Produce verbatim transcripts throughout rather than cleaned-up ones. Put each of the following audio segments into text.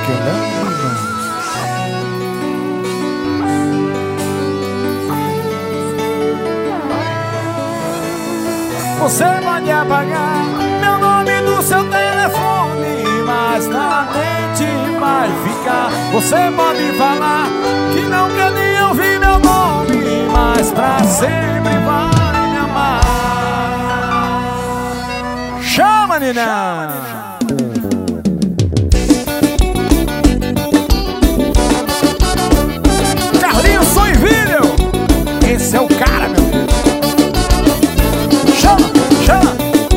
Você pode apagar meu nome do seu telefone, mas na mente vai ficar. Você pode falar que não quer nem ouvir meu nome, mas pra sempre vai me amar. Chama, Nina! Carlinhos Soinvídeo! Esse é o cara, meu filho! Chama, chama!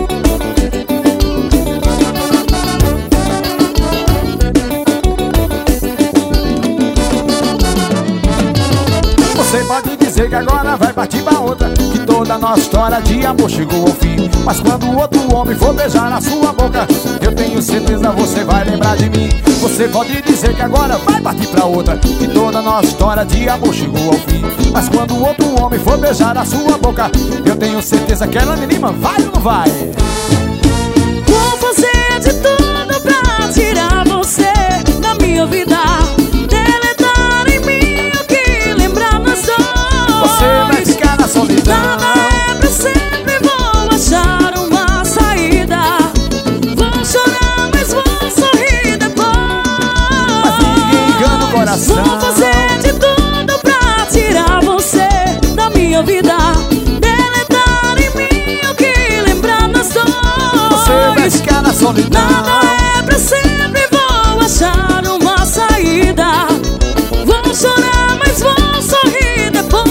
Você pode dizer que agora vai partir pra outra, que toda nossa história de amor chegou ao fim. Mas quando o outro homem for beijar na sua boca, eu tenho certeza você vai lembrar de mim. Você pode dizer que agora vai partir pra outra, que toda nossa história de amor chegou ao fim. Mas quando o outro homem for beijar na sua boca, eu tenho certeza que ela anima, vai ou não vai? Vou fazer de tudo pra tirar você da minha vida, deletar em mim o que lembrar nós dois. Você vai ficar na solidão. Nada é pra sempre, vou achar uma saída. Vou chorar, mas vou sorrir depois. Mas ninguém engana o coração. Vou fazer de tudo pra tirar você da minha vida, deletar em mim o que lembrar nós dois. Você vai ficar na solidão. Nada é pra sempre, vou achar uma saída. Vou chorar, mas vou sorrir depois.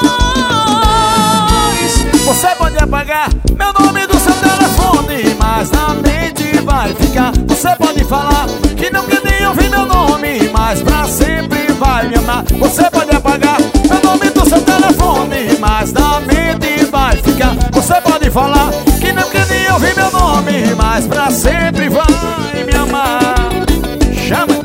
Você pode apagar meu nome do seu telefone, mas na mente vai ficar. Você pode falar que não quer nem ouvir meu nome, mas pra sempre vai me amar. Você pode apagar meu nome do seu telefone, mas na mente vai ficar. Você pode falar que não quer nem ouvir meu nome, mas pra sempre vai me amar. Chama!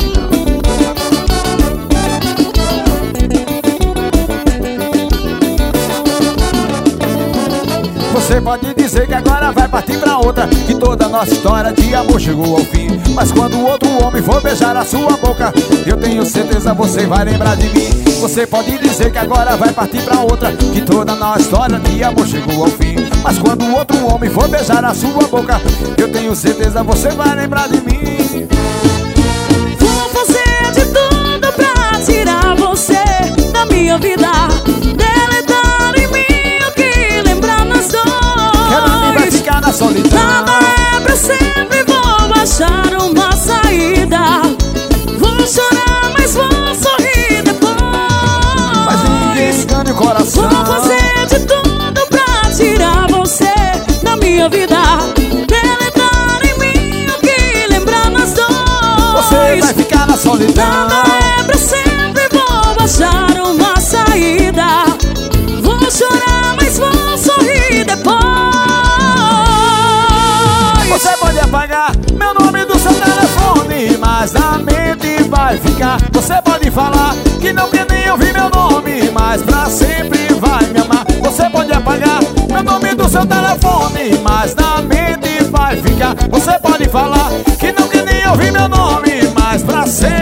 Você pode dizer que agora vai partir pra outra, que toda nossa história de amor chegou ao fim. Mas quando o outro homem for beijar a sua boca, eu tenho certeza você vai lembrar de mim. Você pode dizer que agora vai partir pra outra, que toda nossa história de amor chegou ao fim. Mas quando o outro homem for beijar a sua boca, eu tenho certeza você vai lembrar de mim. Vou fazer de tudo pra tirar você da minha vida, deletar em mim o que lembrar nós dois. Ela vai ficar na solidão. Nada é pra sempre, vou achar uma saída. Vou chorar, mas vou sorrir depois. Mas ninguém engana o coração. Vou fazer de tudo pra tirar você da minha vida, deletar em mim o que lembrar nós dois. Você vai ficar na solidão. Nada é pra sempre, vou achar uma saída. Vou chorar, mas vou sorrir depois. Você pode apagar meu nome do seu telefone, mas na mente vai ficar. Você pode falar que não quer nem ouvir meu nome, mas pra sempre vai me amar. Você pode apagar meu nome do seu telefone, mas na mente vai ficar. Você pode falar que não quer nem ouvir meu nome, mas pra sempre